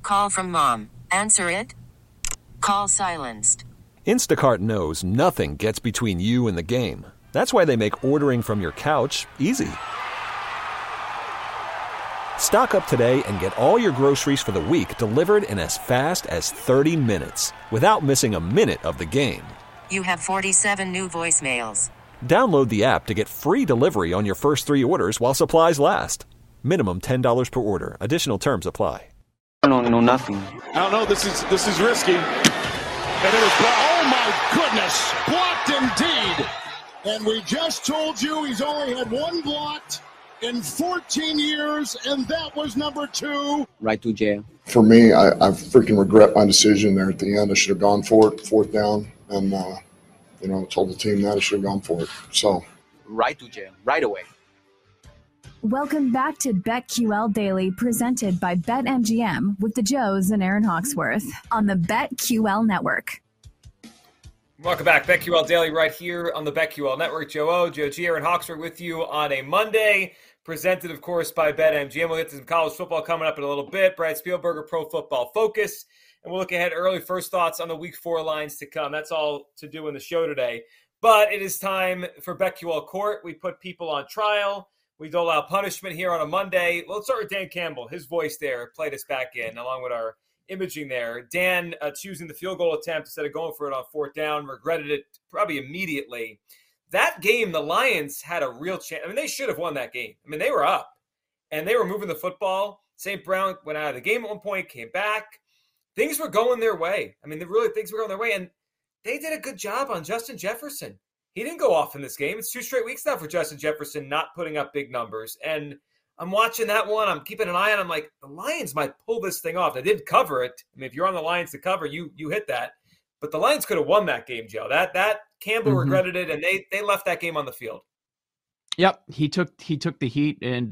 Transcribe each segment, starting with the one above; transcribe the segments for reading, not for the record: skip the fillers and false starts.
Call from mom. Answer it. Call silenced. Instacart knows nothing gets between you and the game. That's why they make ordering from your couch easy. Stock up today and get all your groceries for the week delivered in as fast as 30 minutes without missing a minute of the game. You have 47 new voicemails. Download the app to get free delivery on your first 3 orders while supplies last. Minimum $10 per order. Additional terms apply. I don't know nothing. I don't know. This is risky. And it was oh my goodness, blocked indeed. And we just told you he's only had one blocked in 14 years, and that was number 2. Right to jail. For me, I freaking regret my decision there at the end. I should have gone for it, 4th down, and told the team that I should have gone for it. So right to jail, right away. Welcome back to BetQL Daily, presented by BetMGM with the Joes and Aaron Hawksworth on the BetQL Network. Welcome back. BetQL Daily right here on the BetQL Network. Joe O, Joe G, Aaron Hawksworth with you on a Monday, presented, of course, by BetMGM. We'll get to some college football coming up in a little bit. Brad Spielberger, Pro Football Focus. And we'll look ahead early. First thoughts on the Week 4 lines to come. That's all to do in the show today. But it is time for BetQL Court. We put people on trial. We dole out punishment here on a Monday. Let's start with Dan Campbell. His voice there played us back in, along with our imaging there. Dan choosing the field goal attempt instead of going for it on 4th down, regretted it probably immediately. That game, the Lions had a real chance. I mean, they should have won that game. I mean, they were up, and they were moving the football. St. Brown went out of the game at one point, came back. Things were going their way. I mean, things were going their way, and they did a good job on Justin Jefferson. He didn't go off in this game. It's 2 straight weeks now for Justin Jefferson not putting up big numbers. And I'm watching that one. I'm keeping an eye on it. I'm like, the Lions might pull this thing off. They did cover it. I mean, if you're on the Lions to cover, you hit that. But the Lions could have won that game, Joe. That Campbell regretted it, and they left that game on the field. Yep, he took the heat, and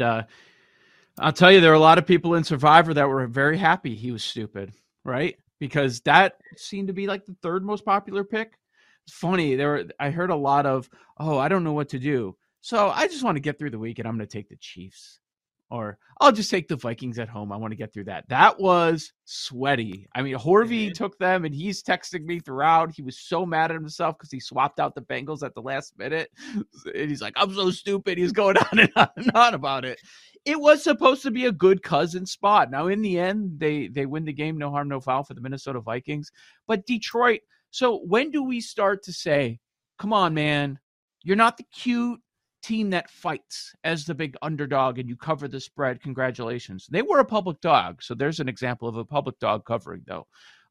I'll tell you, there are a lot of people in Survivor that were very happy he was stupid, right? Because that seemed to be like the 3rd most popular pick. It's funny. I heard a lot of, I don't know what to do. So I just want to get through the week and I'm going to take the Chiefs, or I'll just take the Vikings at home. I want to get through that. That was sweaty. I mean, Horvey took them and he's texting me throughout. He was so mad at himself because he swapped out the Bengals at the last minute. And he's like, I'm so stupid. He's going on and on and on about it. It was supposed to be a good cousin spot. Now, in the end, they win the game. No harm, no foul for the Minnesota Vikings. But Detroit, so when do we start to say, come on, man, you're not the cute team that fights as the big underdog and you cover the spread. Congratulations. They were a public dog. So there's an example of a public dog covering, though.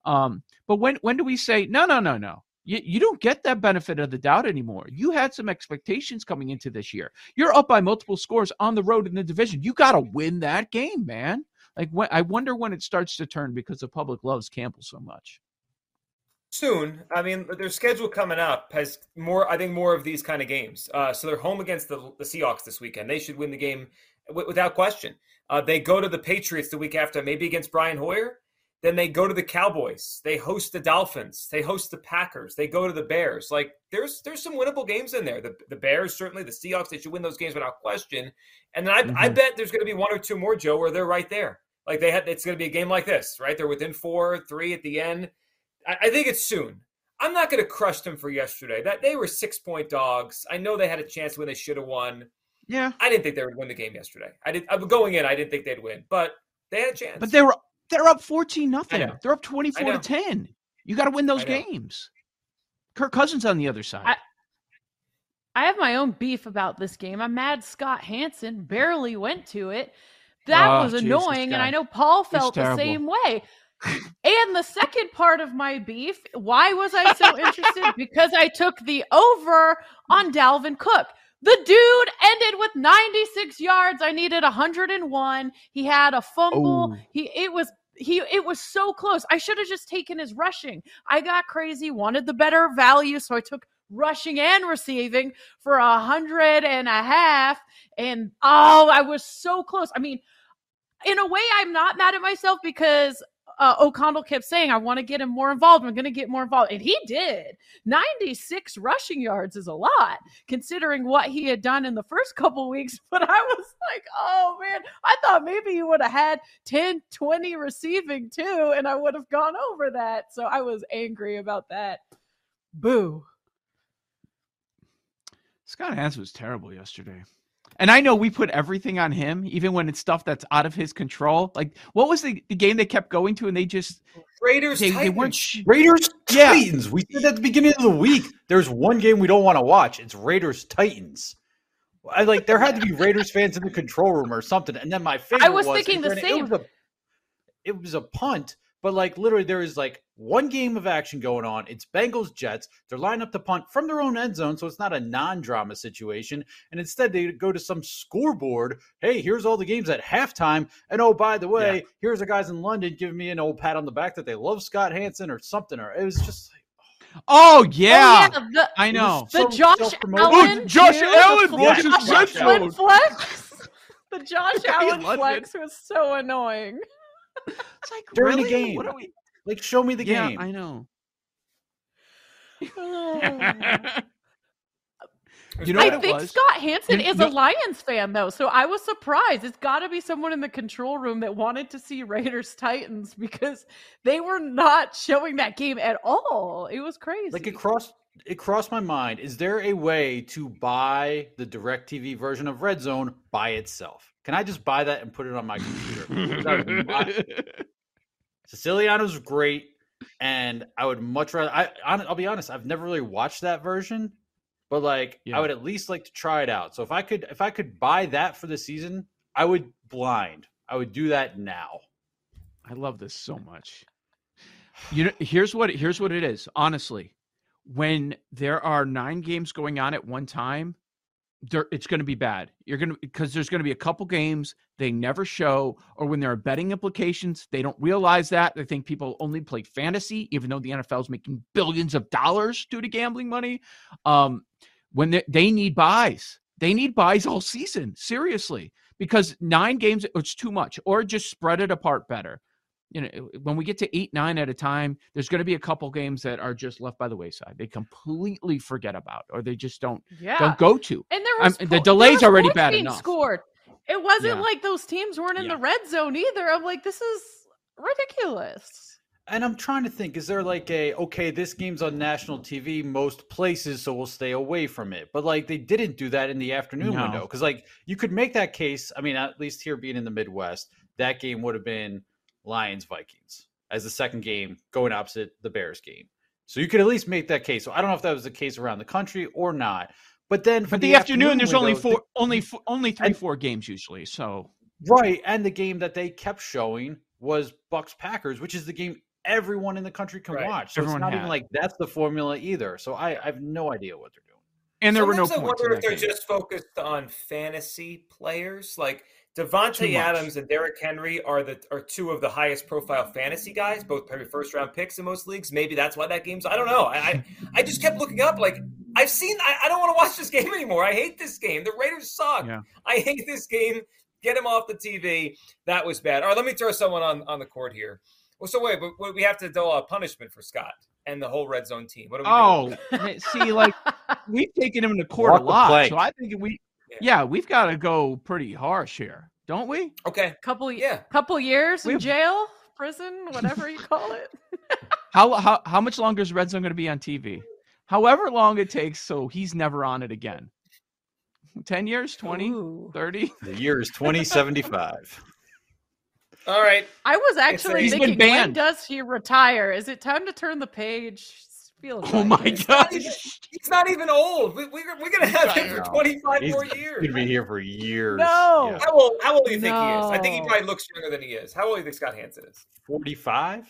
But when do we say, no. You don't get that benefit of the doubt anymore. You had some expectations coming into this year. You're up by multiple scores on the road in the division. You got to win that game, man. Like, I wonder when it starts to turn because the public loves Campbell so much. Soon. I mean, their schedule coming up has more of these kind of games. So they're home against the Seahawks this weekend. They should win the game without question. They go to the Patriots the week after, maybe against Brian Hoyer. Then they go to the Cowboys. They host the Dolphins. They host the Packers. They go to the Bears. Like, there's some winnable games in there. The Bears, certainly. The Seahawks, they should win those games without question. And then I bet there's going to be 1 or 2 more, Joe, where they're right there. Like, it's going to be a game like this, right? They're within 4, 3 at the end. I think it's soon. I'm not going to crush them for yesterday. That they were 6-point dogs. I know they had a chance when they should have won. Yeah. I didn't think they would win the game yesterday. Going in, I didn't think they'd win, but they had a chance. But they're up 14-0. They're up 24-10. You got to win those games. Kirk Cousins on the other side. I have my own beef about this game. I'm mad Scott Hansen barely went to it. That was annoying, and I know Paul felt the same way. And the second part of my beef, why was I so interested? Because I took the over on Dalvin Cook. The dude ended with 96 yards. I needed 101. He had a fumble. It was so close. I should have just taken his rushing. I got crazy, wanted the better value, so I took rushing and receiving for 100.5. And I was so close. I mean, in a way, I'm not mad at myself because O'Connell kept saying, I want to get him more involved. I'm going to get more involved. And he did. 96 rushing yards is a lot, considering what he had done in the first couple weeks. But I was like, oh, man, I thought maybe he would have had 10, 20 receiving too, and I would have gone over that. So I was angry about that. Boo. Scott Hansen was terrible yesterday. And I know we put everything on him, even when it's stuff that's out of his control. Like, what was the game they kept going to, and they just Raiders they Titans. weren't Raiders Titans. We said at the beginning of the week, there's one game we don't want to watch. It's Raiders Titans. There had to be Raiders fans in the control room or something. And then my favorite I was thinking the same. It was a punt, but literally there is one game of action going on. It's Bengals Jets. They're lining up to punt from their own end zone, so it's not a non-drama situation. And instead they go to some scoreboard. Hey, here's all the games at halftime. And oh, by the way, here's the guys in London giving me an old pat on the back that they love Scott Hansen or something. Or it was just oh yeah, I know. The Josh Allen, Josh Allen flex. The Josh Allen flex was so annoying. It's like, during really? the game. What are we? Show me the game. I know. I think Scott Hansen is a Lions fan, though, so I was surprised. It's got to be someone in the control room that wanted to see Raiders Titans because they were not showing that game at all. It was crazy. It crossed my mind. Is there a way to buy the DirecTV version of Red Zone by itself? Can I just buy that and put it on my computer? Siciliano's great, and I would much rather. I'll be honest. I've never really watched that version, but I would at least like to try it out. So if I could buy that for the season, I would blind. I would do that now. I love this so much. Here's what it is. Honestly, when there are 9 games going on at one time, it's going to be bad. Because there's going to be a couple games they never show, or when there are betting implications, they don't realize that. They think people only play fantasy, even though the NFL is making billions of dollars due to gambling money. When they need buys, all season, seriously, because 9 games, it's too much, or just spread it apart better. When we get to 8, 9 at a time, there's going to be a couple games that are just left by the wayside. They completely forget about, or they just don't go to. And there was the delay's already bad enough. Scored. It wasn't like those teams weren't in the red zone either. I'm like, this is ridiculous. And I'm trying to think, is there this game's on national TV most places, so we'll stay away from it. But they didn't do that in the afternoon window. Because you could make that case. I mean, at least here being in the Midwest, that game would have been Lions-Vikings as the second game going opposite the Bears game. So you could at least make that case. So I don't know if that was the case around the country or not. But then for the afternoon there's window, only 3-4 games usually. So right, and the game that they kept showing was Bucs-Packers, which is the game everyone in the country can watch. So everyone it's not even that's the formula either. So I have no idea what they're doing. And there were no points. I wonder if they're just focused on fantasy players. Devontae Adams and Derrick Henry are 2 of the highest profile fantasy guys, both probably first round picks in most leagues. Maybe that's why that game's. I don't know. I just kept looking up. I've seen. I don't want to watch this game anymore. I hate this game. The Raiders suck. Yeah. I hate this game. Get him off the TV. That was bad. All right, let me throw someone on the court here. Well, so wait, but we have to do a punishment for Scott and the whole red zone team. What are we doing? See, we've taken him to court a lot, so I think we've got to go pretty harsh here, don't we? Okay, couple years in jail, prison, whatever you call it. How much longer is Red Zone going to be on TV? However long it takes, so he's never on it again. 10 years, 20, 30? The year is 2075. All right. I was actually thinking, when does he retire? Is it time to turn the page? My God. He's not even old. We're going to have him for 25 more years. He's going to be here for years. No. Yeah. How old do you think he is? I think he probably looks younger than he is. How old do you think Scott Hansen is? 45?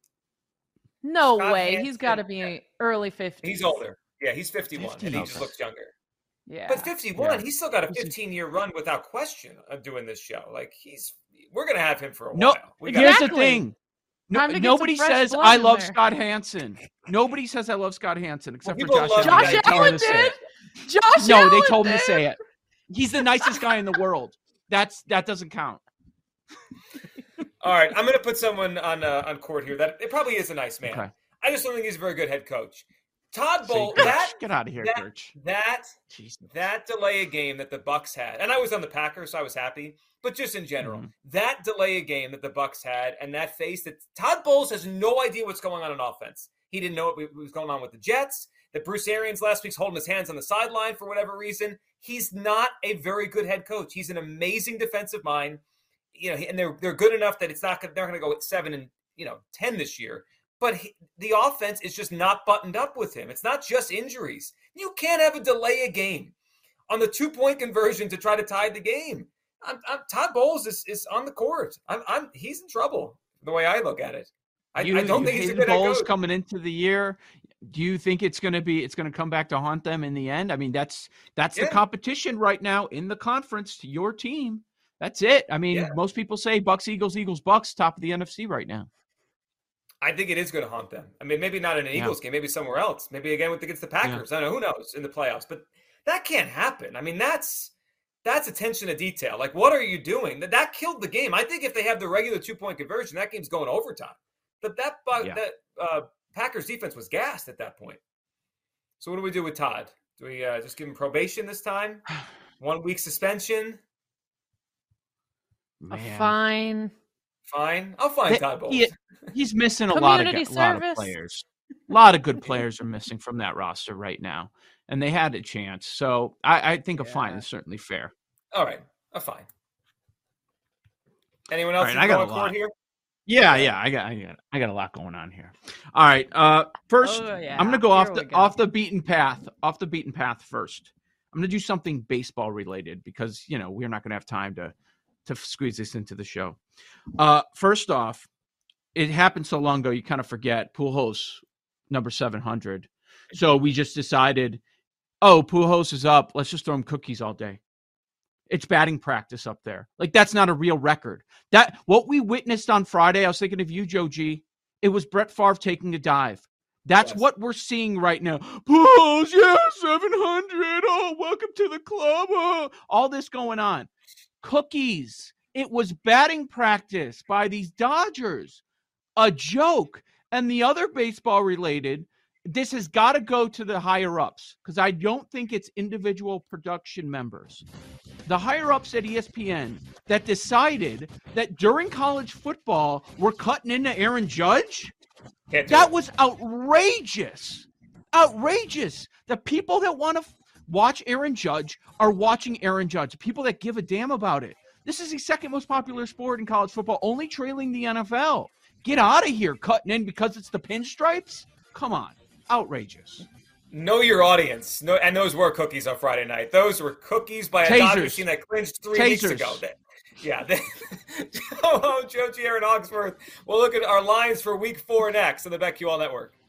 No way. He's got to be early 50s. He's older. Yeah, he's 51, and he just looks younger. Yeah. But 51, he's still got a 15-year run without question of doing this show. We're going to have him for a while. Here's the thing. Nobody says I love Scott Hansen. Nobody says I love Scott Hansen except for Josh Allen. Josh Allen did. No, they told him to say it. He's the nicest guy in the world. That doesn't count. All right, I'm going to put someone on court here that it probably is a nice man. Okay. I just don't think he's a very good head coach. Todd Bowles, get out of here, Gertch. That delay a game that the Bucs had, and I was on the Packers, so I was happy. But just in general, that delay a game that the Bucs had, and that face that Todd Bowles has no idea what's going on in offense. He didn't know what was going on with the Jets. That Bruce Arians last week's holding his hands on the sideline for whatever reason. He's not a very good head coach. He's an amazing defensive mind, and they're good enough that they're going to go at 7 and 10 this year. But the offense is just not buttoned up with him. It's not just injuries. You can't have a delay a game on the 2-point conversion to try to tie the game. Todd Bowles is on the court. He's in trouble the way I look at it. I don't think he's a good head coach. Coming into the year. Do you think it's going to come back to haunt them in the end? I mean, that's the competition right now in the conference to your team. That's it. I mean, most people say Bucs, Eagles, Eagles, Bucs, top of the NFC right now. I think it is going to haunt them. I mean, maybe not in an Eagles game, maybe somewhere else. Maybe again against the Packers. I don't know. Who knows in the playoffs? But that can't happen. I mean, that's attention to detail. Like, what are you doing? That killed the game. I think if they have the regular 2-point conversion, that game's going overtime. But that Packers defense was gassed at that point. So what do we do with Todd? Do we just give him probation this time? 1 week suspension? Fine. I'll find Todd Bowles. He's missing a lot of players. A lot of good players are missing from that roster right now, and they had a chance. So I think a fine is certainly fair. All right, a fine. Anyone else? I got a lot here. Yeah, I got a lot going on here. All right, first I'm going to go off the beaten path. Off the beaten path first. I'm going to do something baseball related because we're not going to have time to squeeze this into the show. First off, it happened so long ago, you kind of forget Pujols, number 700. So we just decided, Pujols is up. Let's just throw him cookies all day. It's batting practice up there. Like, that's not a real record. What we witnessed on Friday, I was thinking of you, Joe G. It was Brett Favre taking a dive. That's what we're seeing right now. Pujols, 700. Oh, welcome to the club. All this going on. Cookies. It was batting practice by these Dodgers. A joke. And the other baseball related, this has got to go to the higher ups because I don't think it's individual production members. The higher ups at ESPN that decided that during college football, we're cutting into Aaron Judge. That was outrageous. Outrageous. The people that want to watch Aaron Judge are watching Aaron Judge. The people that give a damn about it. This is the second most popular sport in college football, only trailing the NFL. Get out of here cutting in because it's the pinstripes? Come on. Outrageous. Know your audience. No, and those were cookies on Friday night. Those were cookies by a Dodgers team that clinched 3 weeks ago. Joe G. Aaron Hawksworth. We'll look at our lines for week 4 next on the BetQL Network.